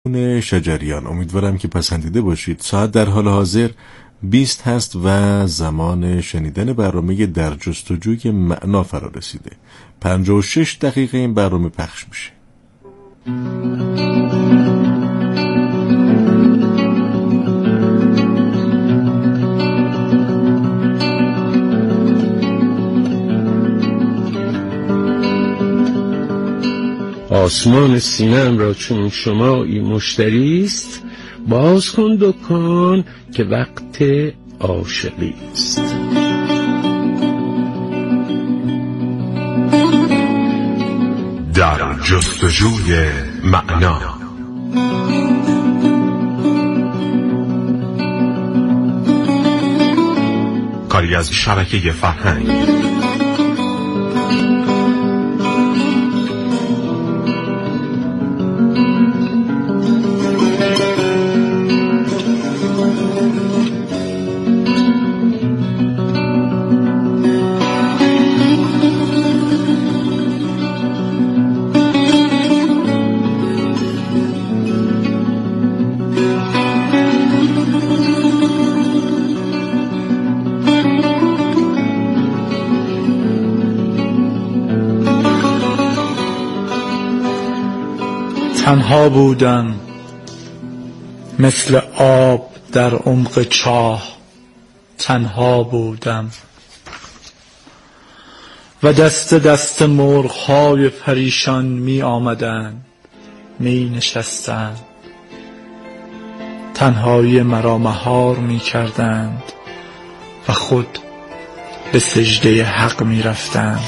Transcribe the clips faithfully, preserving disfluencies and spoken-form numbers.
شجریان، امیدوارم که پسندیده باشید. ساعت در حال حاضر بیست هست و زمان شنیدن برنامه در جستجوی معنا فرا رسیده. پنجاه و شش دقیقه این برنامه پخش میشه. آسمان سینه‌ام را چون شمایی مشتری است، باز کن دکان که وقت عاشقی است. در جستجوی معنا. کاری از شبکه فرهنگ. تنها بودم مثل آب در عمق چاه، تنها بودم و دست دست مرغ‌های پریشان می آمدند، می نشستند، تنهایی مرا مهار می کردند و خود به سجده حق می رفتند.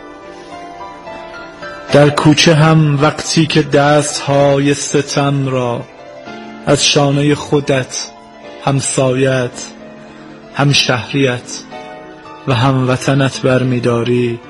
در کوچه هم وقتی که دستهای ستم را از شانه خودت، همسایت، هم شهریت و هم وطنت برمی‌داری،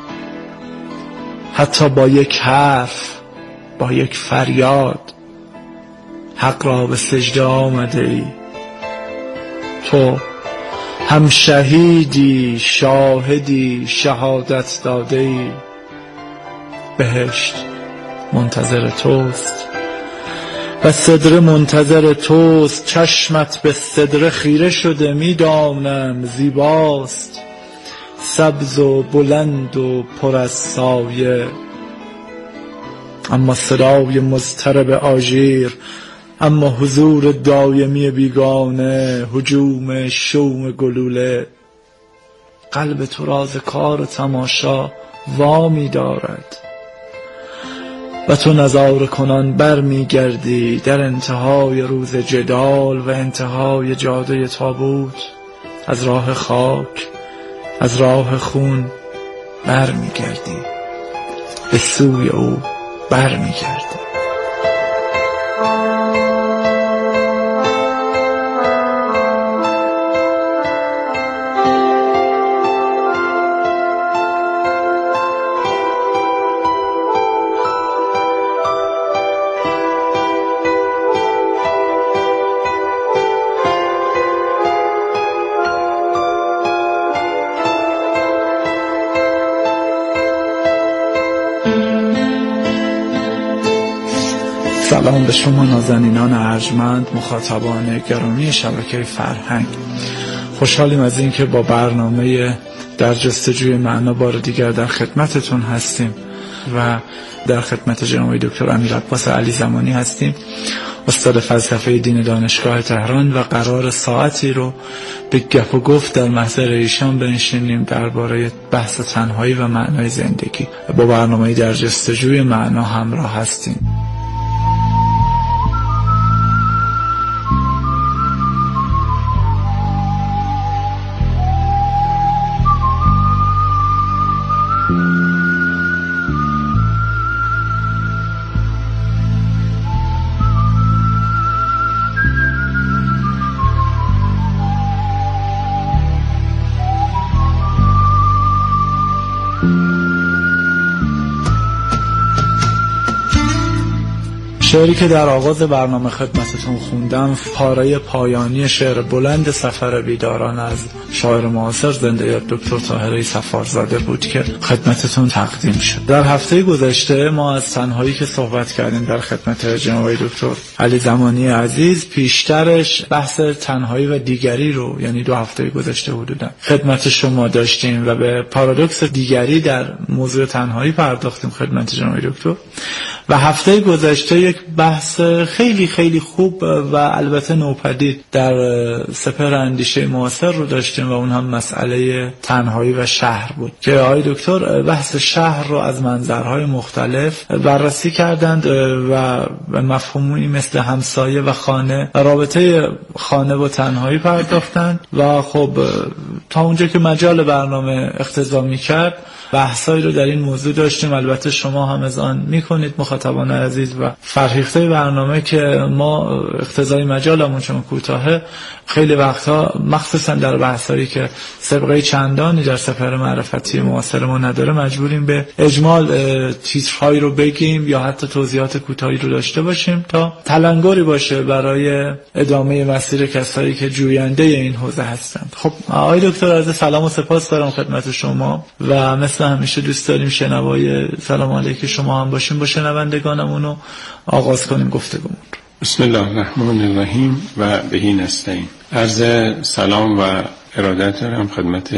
حتی با یک حرف، با یک فریاد حق را به سجده آمده ای. تو هم شهیدی، شاهدی، شهادت داده ای. بهشت منتظر توست و صدر منتظر توست. چشمت به صدر خیره شده، میدانم زیباست، سبز و بلند و پر از سایه، اما صدای مضطرب آژیر، اما حضور دایمی بیگانه، هجوم شوم گلوله قلب تو راز کار تماشا وامی دارد و تو نظاره کنان بر می گردی در انتهای روز جدال و انتهای جاده تابوت، از راه خاک، از راه خون بر می گردی، به سوی او بر می گردی. سلام به شما نازنینان ارجمند، مخاطبان گرامی شبکه فرهنگ. خوشحالیم از این که با برنامه در جستجوی معنا بار دیگر در خدمتتون هستیم و در خدمت جناب دکتر امیرعباس علی زمانی هستیم، استاد فلسفه دین دانشگاه تهران، و قرار ساعتی رو به گپ و گفت در محضر ایشان بنشینیم درباره بحث تنهایی و معنای زندگی. با برنامه در جستجوی معنا همراه هستیم. شعری که در آغاز برنامه خدمتتون خوندم پاره پایانی شعر بلند سفر بیداران از شاعر معاصر زنده یاد دکتر طاهره سفارزاده بود که خدمتتون تقدیم شد. در هفته گذشته ما از تنهایی که صحبت کردیم در خدمت جناب دکتر علی زمانی عزیز، پیشترش بحث تنهایی و دیگری رو، یعنی دو هفته گذشته حدودا خدمت شما داشتیم و به پارادوکس دیگری در موضوع تنهایی پرداختیم خدمت جناب دکتر. و هفته گذشته یک بحث خیلی خیلی خوب و البته نوپدید در سپهر اندیشه معاصر رو داشتیم و اون هم مسئله تنهایی و شهر بود که آقای دکتر بحث شهر رو از منظرهای مختلف بررسی کردند و مفهومی مثل همسایه و خانه، رابطه خانه و تنهایی پرداختند و خب تا اونجا که مجال برنامه اقتضا می‌کرد بحثایی رو در این موضوع داشتیم. البته شما هم اذعان میکنید مخاطبان عزیز و فرهیخته برنامه که ما اقتضای مجالمون چون کوتاهه خیلی وقتها مخصوصا در بحثایی که سابقه چندانی در سپهر معرفتی معاصر ما نداره مجبوریم به اجمال تیترهایی رو بگیم یا حتی توضیحات کوتاهی رو داشته باشیم تا تلنگری باشه برای ادامه مسیر کسایی که جوینده این حوزه هستند. خب آقای دکتر عزیز سلام و سپاس دارم خدمت شما و مثل همیشه دوست داریم شنوای سلام علیک شما هم باشیم با شنوندگانمون و آغاز کنیم گفتگومون. بسم الله الرحمن الرحیم و بهی نستعین. عرض سلام و ارادت دارم خدمت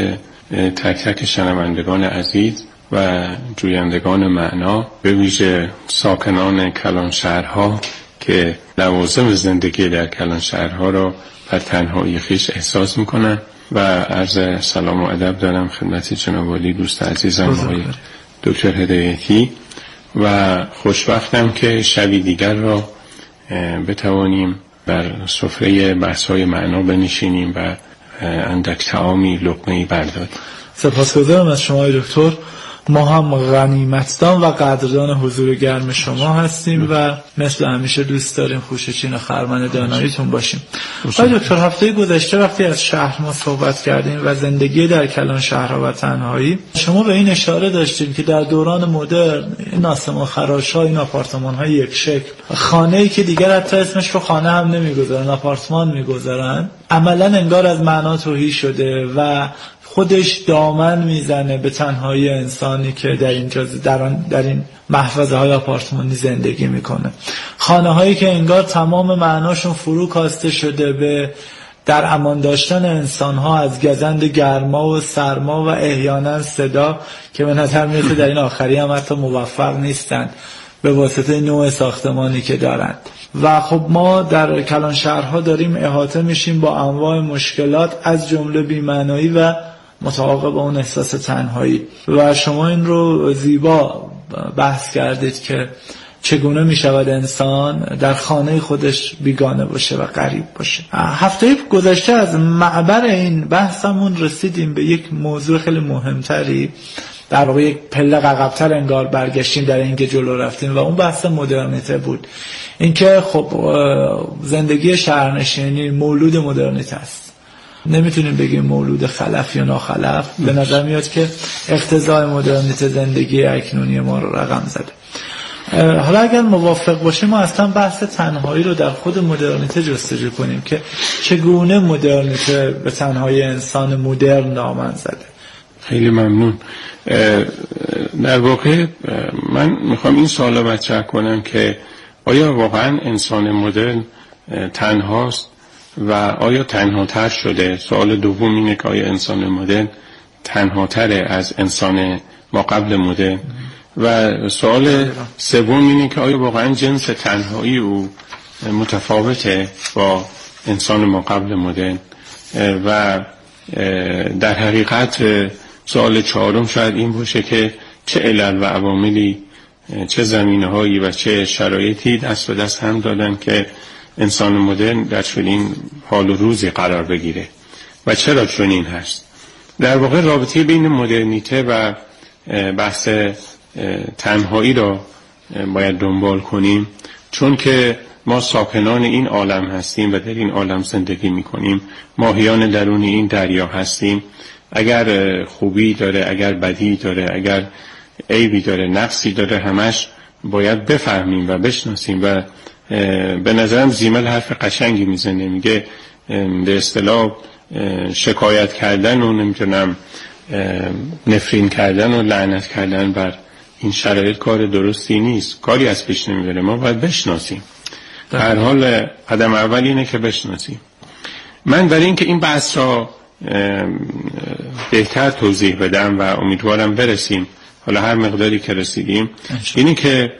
تک تک شنوندگان عزیز و جویندگان معنا، به ویژه ساکنان کلان شهرها که لوازم زندگی در کلان شهرها را بر تنهایی خویش احساس میکنن و عرض سلام و ادب دارم خدمت جناب عالی دوست عزیزم آقای دکتر هدایتی و خوشبختم که شبی دیگر را بتوانیم بر سفره بحث‌های معنا بنشینیم و اندک طعامی لقمه‌ای برداریم. سپاسگزارم از شما دکتر. ما هم غنیمتدان و قدردان حضور گرم شما هستیم و مثل همیشه دوست داریم خوشچین و خرمن داناییتون باشیم. آقای دکتر هفته گذشته وقتی از شهر ما صحبت کردیم و زندگی در کلان شهرها و تنهایی، شما به این اشاره داشتیم که در دوران مدرن این آسمان خراش‌ها، این آپارتمان‌های یک شکل، خانه‌ای که دیگر حتی اسمش رو خانه هم نمی‌گذارن، آپارتمان می‌گذارن، عملاً انگار از معنا تهی شده و خودش دامن میزنه به تنهایی انسانی که در اینجا در, در این محفظه های آپارتمانی زندگی میکنه. خانه هایی که انگار تمام معناشون فرو کاسته شده به در امان داشتن انسان ها از گزند گرما و سرما و احیانا صدا که به نظر میاد در این آخری هم حتی موفق نیستن به واسطه نوع ساختمانی که دارند. و خب ما در کلان شهرها داریم احاطه میشیم با انواع مشکلات از جمله بی‌معنایی و متعاقب اون احساس تنهایی و شما این رو زیبا بحث کردید که چگونه می شود انسان در خانه خودش بیگانه باشه و غریب باشه. هفته گذشته از معبر این بحثمون رسیدیم به یک موضوع خیلی مهمتری، در واقع یک پله عقب‌تر انگار برگشتیم در اینکه جلو رفتیم و اون بحث مدرنیته بود. اینکه خب زندگی شهرنشینی مولود مدرنیته است، نمیتونیم بگیم مولود خلف یا ناخلف. به نظر میاد که اقتضای مدرنیته زندگی اکنونی ما رو رقم زده. حالا اگر موافق باشیم ما اصلا بحث تنهایی رو در خود مدرنیته جستجو کنیم که چگونه مدرنیته به تنهایی انسان مدرن دامن زده. خیلی ممنون. در واقع من میخوام این سوال رو مطرح کنم که آیا واقعا انسان مدرن تنهاست و آیا تنها تر شده؟ سوال دوم اینه که آیا انسان مدرن تنها تره از انسان ما قبل مدرن؟ و سوال سوم اینه که آیا واقعا جنس تنهایی او متفاوته با انسان ما قبل مدرن؟ و در حقیقت سوال چهارم شاید این باشه که چه علل و عواملی، چه زمینه‌هایی و چه شرایطی دست به دست هم دادن که انسان مدرن در چنین حال و روزی قرار بگیره و چرا چنین هست؟ در واقع رابطه بین مدرنیته و بحث تنهایی را باید دنبال کنیم، چون که ما ساکنان این عالم هستیم و در این عالم زندگی میکنیم، ماهیان درون این دریا هستیم. اگر خوبی داره، اگر بدی داره، اگر عیبی داره، نقصی داره، همش باید بفهمیم و بشناسیم. و به نظرم زیمل حرف قشنگی میزنه، میگه به اصطلاح شکایت کردن و نمیتونم نفرین کردن و لعنت کردن بر این شرایط کار درستی نیست، کاری از پیش نمیبره. ما باید بشناسیم. در حال قدم اول اینه که بشناسیم. من برای اینکه این بحث را بهتر توضیح بدم و امیدوارم برسیم، حالا هر مقداری که رسیدیم، اینی که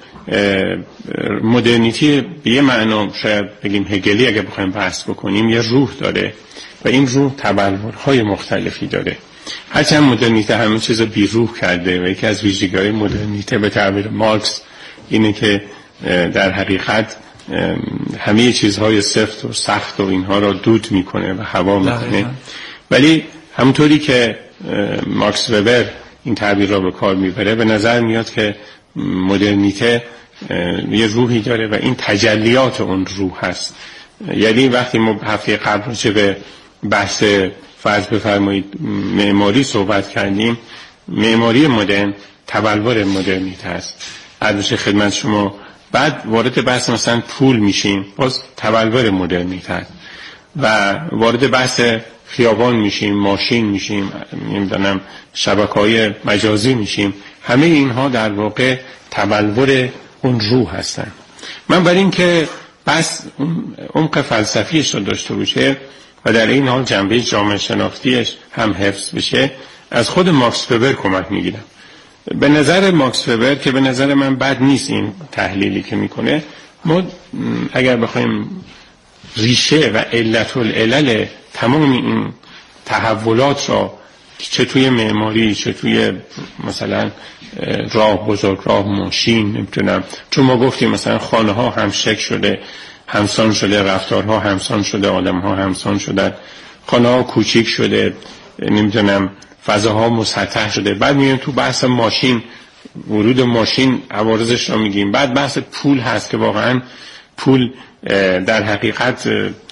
مدرنیتی به یه معنا شاید بگیم هگلی اگه بخوایم بحث بکنیم یه روح داره و این روح تبلورهای مختلفی داره. هرچند مدرنیته همه چیز بی روح کرده و یکی از ویژگی‌های مدرنیته به تعبیر مارکس اینه که در حقیقت همه چیزهای سفت و سخت و اینها را دود میکنه و هوا میکنه. ولی همونطوری که ماکس وبر این تعبیر را به کار میبره، به نظر میاد که مدرنیته یه روحی داره و این تجلیات اون روح هست. یعنی وقتی ما هفته قبل راجع به بحث فرض بفرمایید معماری صحبت کردیم، معماری مدرن تبلور مدرنیته هست. عرض خدمت شما بعد وارد بحث مثلا پول میشیم، باز تبلور مدرنیته هست. و وارد بحث خیابان میشیم، ماشین میشیم، نمیدونم شبکه‌های مجازی میشیم، همه اینها در واقع تبلور اون روح هستن. من برای این که بس عمق فلسفیش رو داشته باشه و در این حال جنبه جامعه شناختیش هم حفظ بشه، از خود ماکس وبر کمک میگیرم. به نظر ماکس وبر که به نظر من بد نیست این تحلیلی که میکنه، ما اگر بخوایم ریشه و علت العلل تمام این تحولات را چه توی معماری چه توی مثلا راه بزرگ راه ماشین نمیتونم، چون ما گفتیم مثلا خانه ها هم شکل شده، همسان شده، رفتارها همسان شده، آدم ها همسان شدن، خانه ها کوچیک شده، نمیتونم فضاها مسطح شده. بعد میایم تو بحث ماشین، ورود ماشین عوارضش را میگیم. بعد بحث پول هست که واقعا پول در حقیقت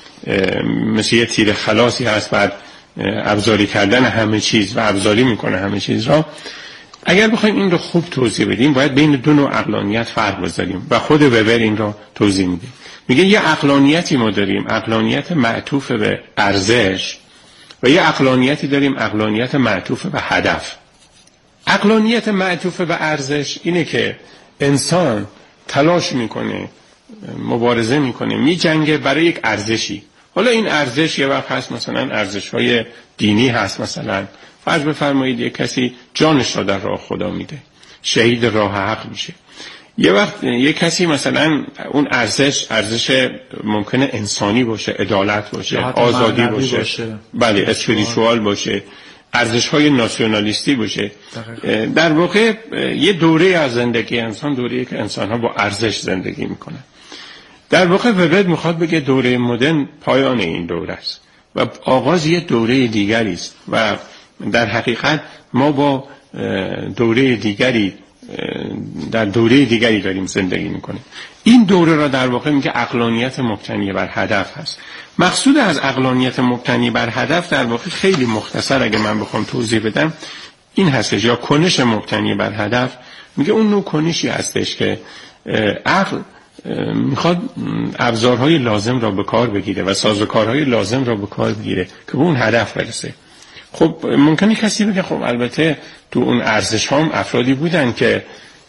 مثل یه تیر خلاصی هست، بعد ابزاری کردن همه چیز و ابزاری میکنه همه چیز را. اگر بخوایم این رو خوب توضیح بدیم باید بین دو نوع عقلانیت فرق بذاریم و خود وبر این را توضیح میده. میگه یه عقلانیتی ما داریم، عقلانیت معطوف به ارزش، و یه عقلانیتی داریم، عقلانیت معطوف به هدف. عقلانیت معطوف به ارزش اینه که انسان تلاش میکنه، مبارزه میکنه، میجنگه برای یک ارزشی. حالا این ارزش یه وقت هست مثلا ارزش‌های دینی هست، مثلا فرض بفرمایید یک کسی جانش را در راه خدا میده، شهید راه حق میشه. یه وقت یک کسی مثلا اون ارزش ارزش ممکنه انسانی باشه، عدالت باشه، آزادی باشه, باشه. بله اسپریچوال باشه، ارزش‌های ناسیونالیستی باشه. دقیقا. در واقع یه دوره از زندگی انسان دوره‌ای که انسان‌ها با ارزش زندگی میکنن. در واقع وبر میخواد بگه دوره مدرن پایان این دوره است و آغاز یه دوره دیگری است و در حقیقت ما با دوره دیگری در دوره دیگری داریم زندگی میکنیم. این دوره را در واقع میگه عقلانیت مبتنی بر هدف هست. مقصود از عقلانیت مبتنی بر هدف در واقع خیلی مختصر اگه من بخوام توضیح بدم این هستش، یا کنش مبتنی بر هدف. میگه اون نوع کنشی هستش که عقل میخواد ابزارهای لازم را به کار بگیره و سازوکارهای لازم را به کار بگیره که به اون هدف برسه. خب ممکنه کسی بگه خب البته تو اون ارزش ها هم افرادی بودن که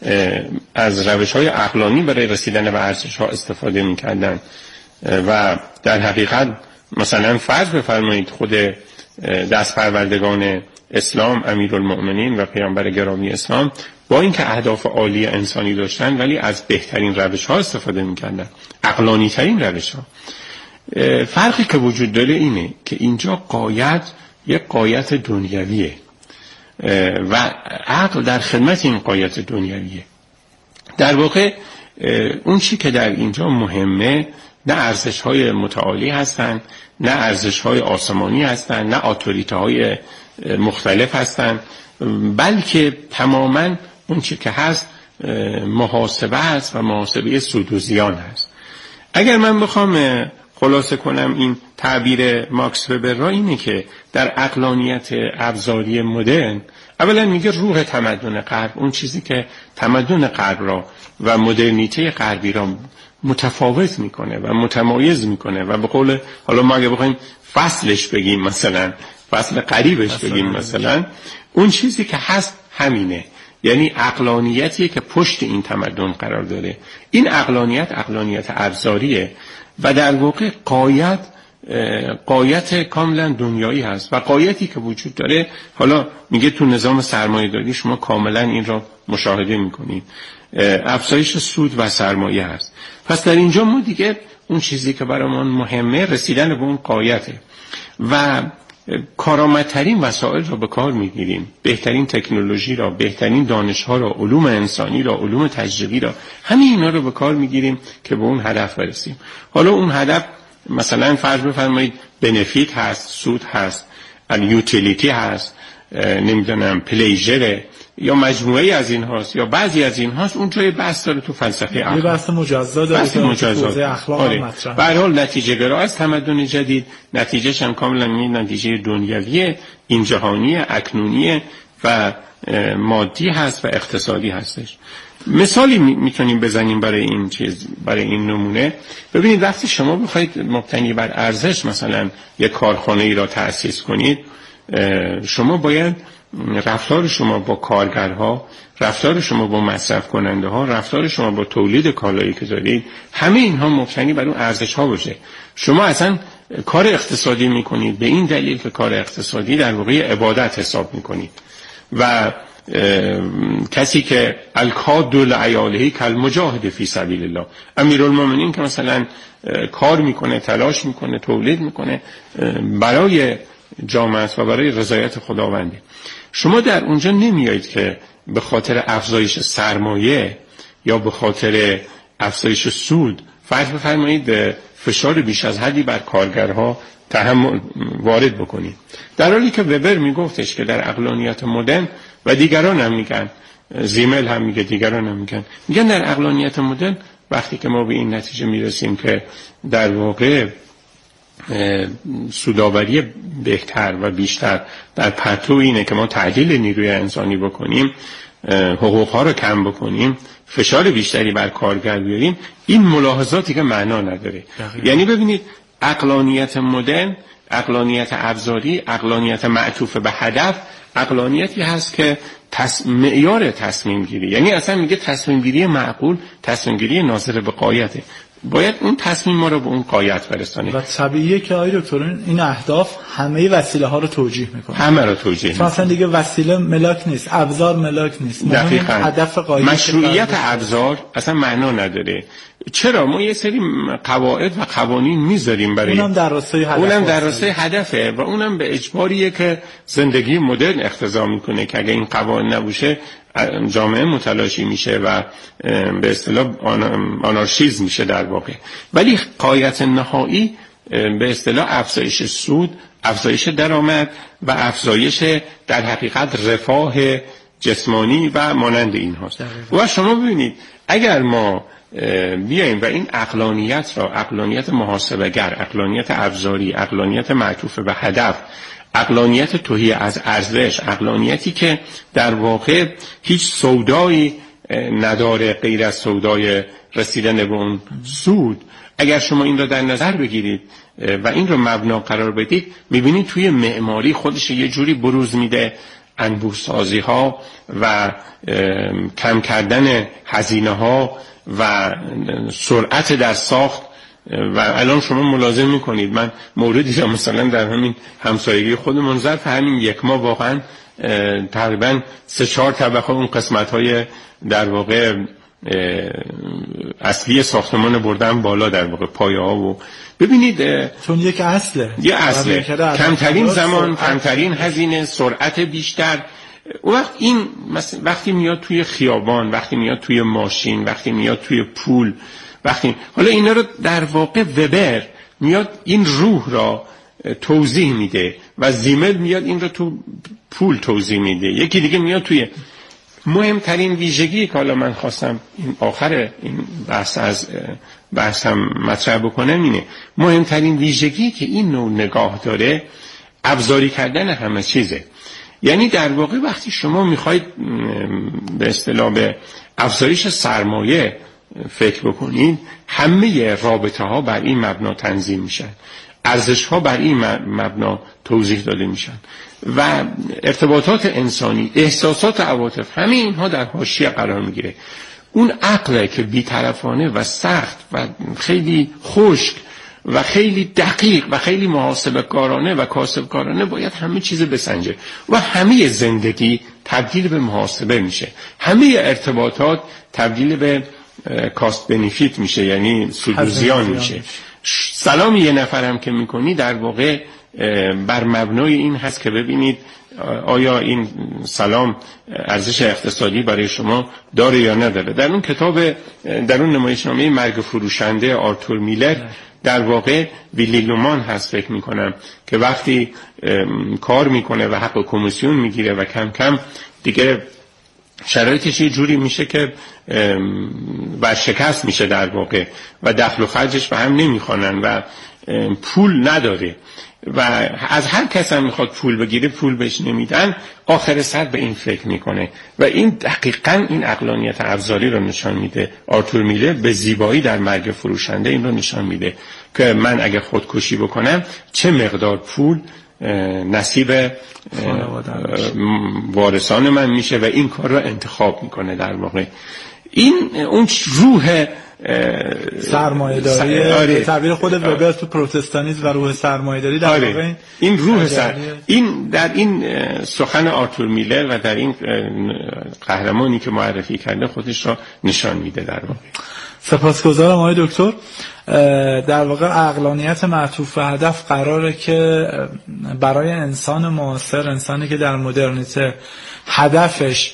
از روش های عقلانی برای رسیدن به ارزش ها استفاده میکردن و در حقیقت مثلا فرض بفرمایید خود دستپروردگان اسلام، امیرالمؤمنین و پیامبر گرامی اسلام، با اینکه اهداف عالی انسانی داشتن ولی از بهترین روش ها استفاده میکردن، عقلانی ترین روش ها. فرقی که وجود داره اینه که اینجا قایت یک قایت دنیویه و عقل در خدمت این قایت دنیویه. در واقع اون چی که در اینجا مهمه نه ارزش های متعالی هستن، نه ارزش های آسمانی هستن، نه اتوریته های مختلف هستن، بلکه تماما اون چی که هست محاسبه هست و محاسبه سود و زیان هست. اگر من بخوام خلاصه کنم این تعبیر ماکس وبر را اینه که در عقلانیت ابزاری مدرن اولا میگه روح تمدن غرب، اون چیزی که تمدن غرب را و مدرنیته غربی را متفاوت میکنه و متمایز میکنه و به قول حالا ما اگه بخوایم فصلش بگیم، مثلا فصل قریبش بگیم، مثلا اون چیزی که هست همینه، یعنی عقلانیتیه که پشت این تمدن قرار داره. این عقلانیت عقلانیت ابزاریه و در واقع قایت قایت کاملا دنیایی هست و قایتی که وجود داره، حالا میگه تو نظام سرمایه‌داری شما کاملا این را مشاهده میکنید، افزایش سود و سرمایه هست. پس در اینجا ما دیگه اون چیزی که برامون مهمه رسیدن به اون قایته و کارآمدترین وسایل را به کار میگیریم، بهترین تکنولوژی را، بهترین دانش‌ها را، علوم انسانی را، علوم تجربی را، همه اینا رو به کار میگیریم که به اون هدف برسیم. حالا اون هدف مثلا فرض بفرمایید بنفیت هست، سود هست، یوتیلیتی هست، نمیدونم پلیژر یا مجموعه از این هاست یا بعضی از این هاست، اون جای بحث داره تو فلسفه اخلاق، یه بحث مجزا داره، بحث مجزا اخلاق آره. مطرح. به هر حال نتیجه گرا از تمدن جدید، نتیجهش هم کاملا این نتیجه دنیوی، این جهانی، اکنونی و مادی هست و اقتصادی هستش. مثالی میتونیم بزنیم برای این چیز، برای این نمونه. ببینید وقتی شما بخواید مبتنی بر ارزش مثلا یک کارخانه ای را تأسیس کنید، شما باید رفتار شما با کارگرها، رفتار شما با مصرف کننده ها، رفتار شما با تولید کالایی که دارید، همه اینها مبتنی بر اون ارزش ها باشه. شما اصلا کار اقتصادی میکنید به این دلیل که کار اقتصادی در واقع عبادت حساب میکنید و کسی که الکاد لعیاله کالمجاهد فی سبیل الله، امیرالمومنین که مثلا کار میکنه، تلاش میکنه، تولید میکنه برای جامعه و برای رضایت خداوندی. شما در اونجا نمیایید که به خاطر افزایش سرمایه یا به خاطر افزایش سود فرض بفرمایید فشار بیش از حدی بر کارگرها تحمل وارد بکنید، در حالی که وبر میگفتش که در عقلانیت مدرن و دیگران هم میگن، زیمل هم میگه، دیگران هم میگن، میگن در عقلانیت مدرن وقتی که ما به این نتیجه میرسیم که در واقع سودآوری بهتر و بیشتر در پرتو اینه که ما تعدیل نیروی انسانی بکنیم، حقوقها رو کم بکنیم، فشار بیشتری بر کارگر بیاریم، این ملاحظاتی که معنا نداره. دقیقا. یعنی ببینید عقلانیت مدرن، عقلانیت ابزاری، عقلانیت معطوف به هدف، عقلانیتی هست که تص... معیار تصمیم گیری، یعنی اصلا میگه تصمیم گیری معقول، تصمیم گیری ناظر به قایته، باید اون تصمیم ما رو به اون قایت برسانیم و طبیعیه که آقای دکتر این اهداف همه وسیله ها رو توجیه میکنه، همه رو توجیه میکنه، اصلا دیگه وسیله ملاک نیست، ابزار ملاک نیست، دقیقاً هدف قایت. مشروعیت ابزار اصلا معنا نداره. چرا ما یه سری قواعد و قوانین میذاریم برای اونم در راستای هدف، اونم در راستای هدفه و اونم به اجباریه که زندگی مدرن اقتضا میکنه که اگه این قوانین نباشه جامعه متلاشی میشه و به اصطلاح آنارشیزم میشه در واقع. ولی غایت نهایی به اصطلاح افزایش سود، افزایش درآمد و افزایش در حقیقت رفاه جسمانی و مانند این هاست. و شما ببینید اگر ما بیاییم و این عقلانیت را، عقلانیت محاسبه‌گر، عقلانیت ابزاری، عقلانیت معطوف به هدف، عقلانیت توهی از ارزش، عقلانیتی که در واقع هیچ سودایی نداره غیر از سودای رسیدن به اون سود، اگر شما این را در نظر بگیرید و این را مبنا قرار بدید، میبینید توی معماری خودش یه جوری بروز میده، انبوه‌سازی ها و کم کردن هزینه ها و سرعت در ساخت. و الان شما ملاحظه میکنید من موردی را مثلا در همین همسایگی خودمون ظرف همین یک ماه واقعا تقریبا سه چهار طبقه اون قسمت های در واقع اصلی ساختمان بردن بالا، در واقع پایه ها، و ببینید چون یک اصله، یه اصله، کمترین زمان، کمترین هزینه، سرعت بیشتر. اون وقت این وقتی میاد توی خیابان، وقتی میاد توی ماشین، وقتی میاد توی پول، وقتی حالا اینا رو در واقع وبر میاد این روح را توضیح میده و زیمل میاد این رو تو پول توضیح میده، یکی دیگه میاد توی مهمترین ویژگی که حالا من خواستم این آخر این بحث از بحثم مطرح بکنم اینه مهمترین ویژگی که این نوع نگاه داره ابزاری کردن همه چیزه. یعنی در واقع وقتی شما میخواید به اصطلاح به افزایش سرمایه فکر بکنید، همه رابطه ها بر این مبنا تنظیم میشن، ارزش ها بر این مبنا توضیح داده میشن و ارتباطات انسانی، احساسات، عواطف، همه اینها در حاشیه قرار میگیره. اون عقل که بی‌طرفانه و سخت و خیلی خشک و خیلی دقیق و خیلی محاسبه کارانه و کاسب کارانه باید همه چیز بسنجه و همه زندگی تبدیل به محاسبه میشه، همه ارتباطات تبدیل به کاست بنفیت میشه، یعنی سود و زیان میشه. سلام یه نفرم که میکنی در واقع بر مبنای این هست که ببینید آیا این سلام ارزش اقتصادی برای شما داره یا نداره. در اون کتاب، در اون نمایشنامه مرگ فروشنده آرتور میلر در واقع ویلی لومان هست فکر میکنم که وقتی کار میکنه و حق کمیسیون میگیره و کم کم دیگه شرایطش یه جوری میشه که ورشکست میشه در واقع و دخل و خرجش به هم نمیخوانن و پول نداره و از هر کس هم میخواد پول بگیره پول بهش نمیدن، آخر سر به این فکر میکنه و این دقیقاً این عقلانیت ابزاری رو نشان میده. آرتور میلر به زیبایی در مرگ فروشنده این رو نشان میده که من اگه خودکشی بکنم چه مقدار پول نصیب وارثان من میشه و این کار رو انتخاب میکنه. در واقع این اون روح سرمایه‌داری، به تعبیر خود وبر تو پروتستانیسم و روح سرمایه‌داری در آره. واقع این روح سر این در این سخن آرتور میلر و در این قهرمانی که معرفی کرده خودش را نشان میده. در واقع سپاسگزارم آقای دکتر. در واقع عقلانیت معطوف به هدف قراره که برای انسان معاصر، انسانی که در مدرنیته هدفش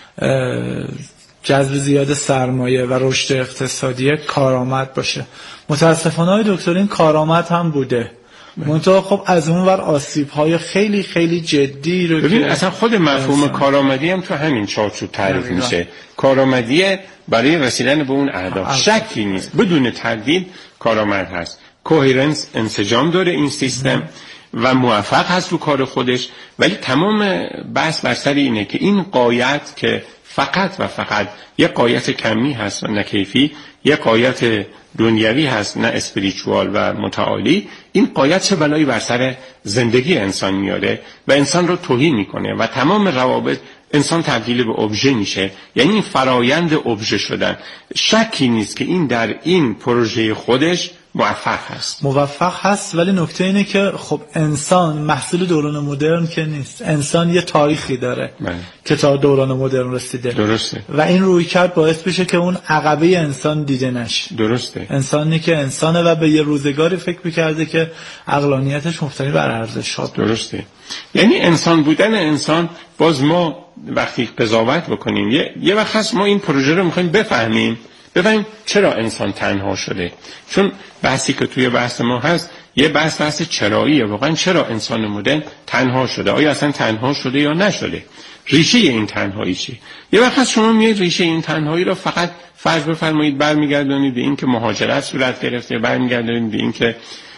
جذب زیاد سرمایه و رشد اقتصادی، کارآمد باشه. متاسفانه آقای دکتر این کارآمد هم بوده، منتها خب از اون ور آسیب‌های خیلی خیلی جدی رو ببین اصلا خود مفهوم کارآمدی هم تو همین چارچوب تعریف میشه. کارآمدی برای رسیدن به اون اهداف شکی نیست، بدون تردید کارآمد هست، کوهرنس، انسجام داره این سیستم و موفق هست رو کار خودش. ولی تمام بحث بر سر اینه که این غایت که فقط و فقط یه غایت کمی هست و نه کیفی، یه غایت دنیوی هست نه اسپریچوال و متعالی، این غایت چه بلایی بر سر زندگی انسان میاره و انسان رو توهین میکنه و تمام روابط انسان تبدیل به ابژه میشه. یعنی این فرایند ابژه شدن، شکی نیست که این در این پروژه خودش موفق هست موفق هست ولی نکته اینه که خب انسان محصول دوران مدرن که نیست، انسان یه تاریخی داره من. که تا دوران مدرن رسیده. درسته. و این رویکرد باعث بشه که اون عقبه انسان دیده نشه. درسته. انسانی که انسانه و به یه روزگاری فکر می‌کرده که عقلانیتش مبتنی بر ارزشات. درسته. یعنی انسان بودن انسان، باز ما وقتی قضاوت بکنیم یه یه وقت هست ما این پروژه رو می‌خوایم بفهمیم، ببینیم چرا انسان تنها شده. چون بحثی که توی بحث ما هست یه بحث بحث چراییه، واقعا چرا انسان مدرن تنها شده، آیا اصلا تنها شده یا نشده، ریشه این تنهایی چیه. یه وقت شما میاد ریشه این تنهایی رو فقط فرض بفرمایید برمیگردونید به این که مهاجرت صورت گرفته، برمیگردونید به این که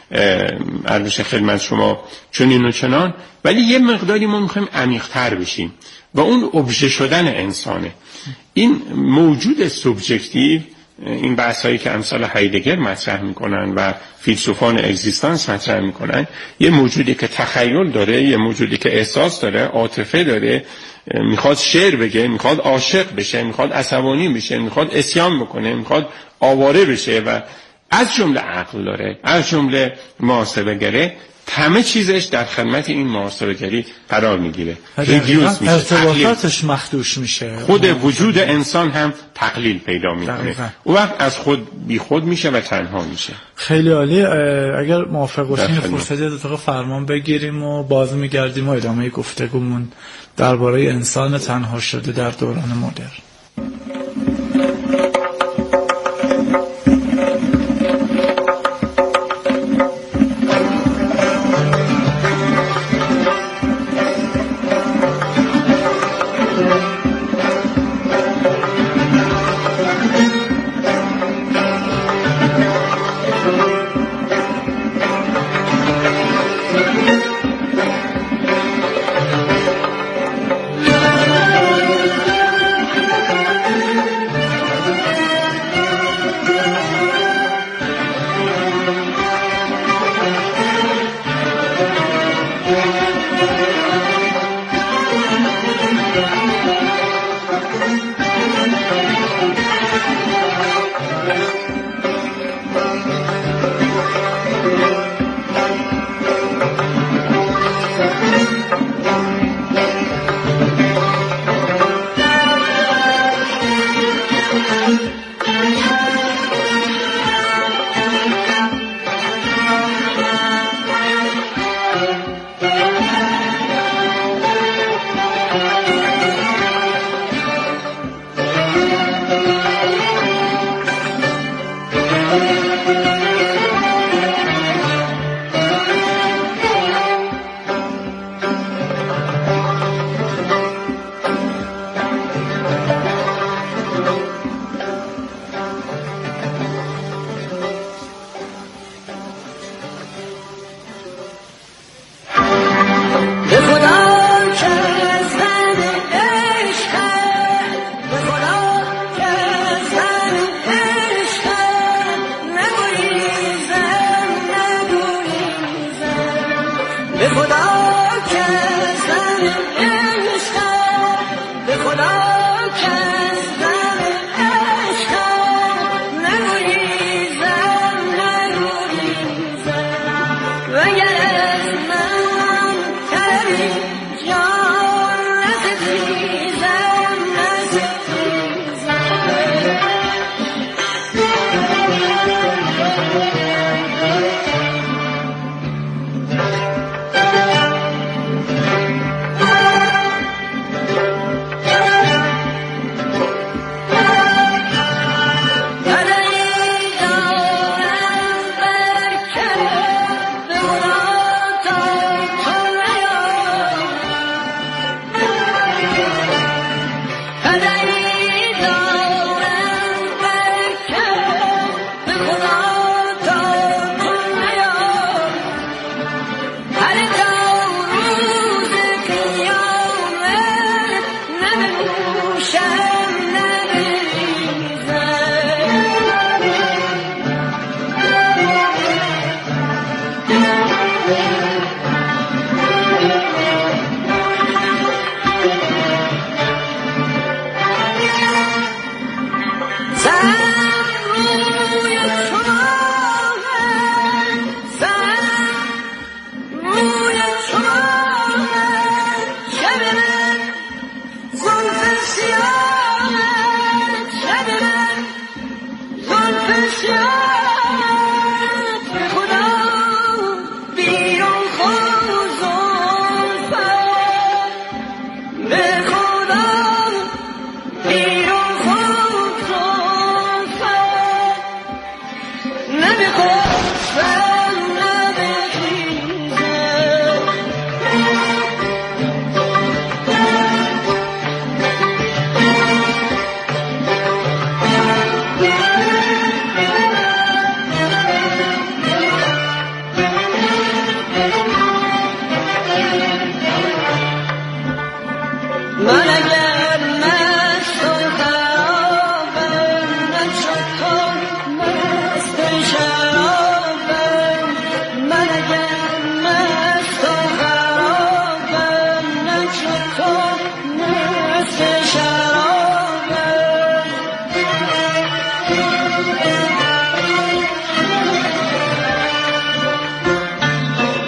ارزش خدمت شما چنین و چنان، ولی یه مقداری ما میخوایم عمیق‌تر بشیم و اون ابژه شدن انسانه. این موجود سوبژکتیو، این بحثایی که امثال هایدگر مطرح میکنن و فیلسوفان اگزیستانس مطرح میکنن، یه موجودی که تخیل داره، یه موجودی که احساس داره، عاطفه داره، میخواد شعر بگه، میخواد عاشق بشه، میخواد عصبانی بشه، میخواد عصیان بکنه، میخواد آواره بشه و از جمله عقل داره، از جمله محاسبه گره، همه چیزش در خدمت این محاسبه‌گری قرار میگیره، ریدیوس میشه، ارتباطاتش مخدوش میشه، خود وجود انسان هم تقلیل پیدا میکنه، اون وقت از خود بی خود میشه و تنها میشه. خیلی عالی. اگر موافق باشین فرصتی از اتاق فرمان بگیریم و باز میگردیم و ادامه گفتگومون درباره انسان تنها شده در دوران مدرن.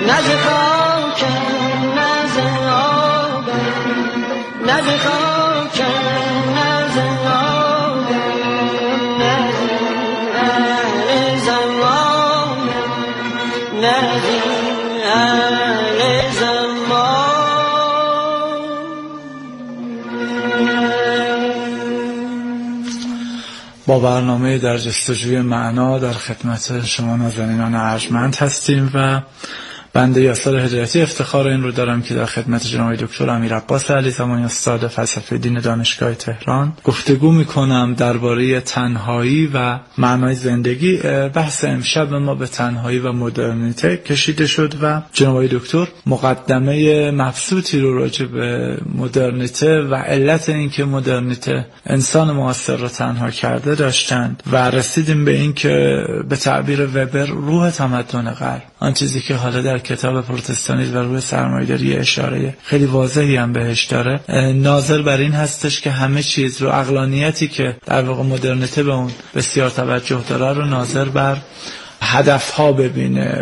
نز خاکم نز آبم نز خاکم نز آبم نز اهل زمانم نز اهل زمان. با برنامه در جستجوی معنا در خدمت شما نازنینان ارجمند هستیم و بنده یاسر هدایتی افتخار این رو دارم که در خدمت جناب دکتر امیر عباس علی زمانی استاد فلسفه دین دانشگاه تهران گفتگو میکنم درباره تنهایی و معنای زندگی. بحث امشب ما به تنهایی و مدرنیته کشیده شد و جناب دکتر مقدمه مبسوطی رو راجع به مدرنیته و علت این که مدرنیته انسان معاصر رو تنها کرده داشتند و رسیدیم به این که به تعبیر وبر روح تمدن غرب، آن چیزی که حالا در کتاب پروتستانیسم و روح سرمایه‌داری اشاره خیلی واضحی هم بهش داره، ناظر بر این هستش که همه چیز رو، عقلانیتی که در واقع مدرنیته به اون بسیار توجه داره رو ناظر بر هدفها ببینه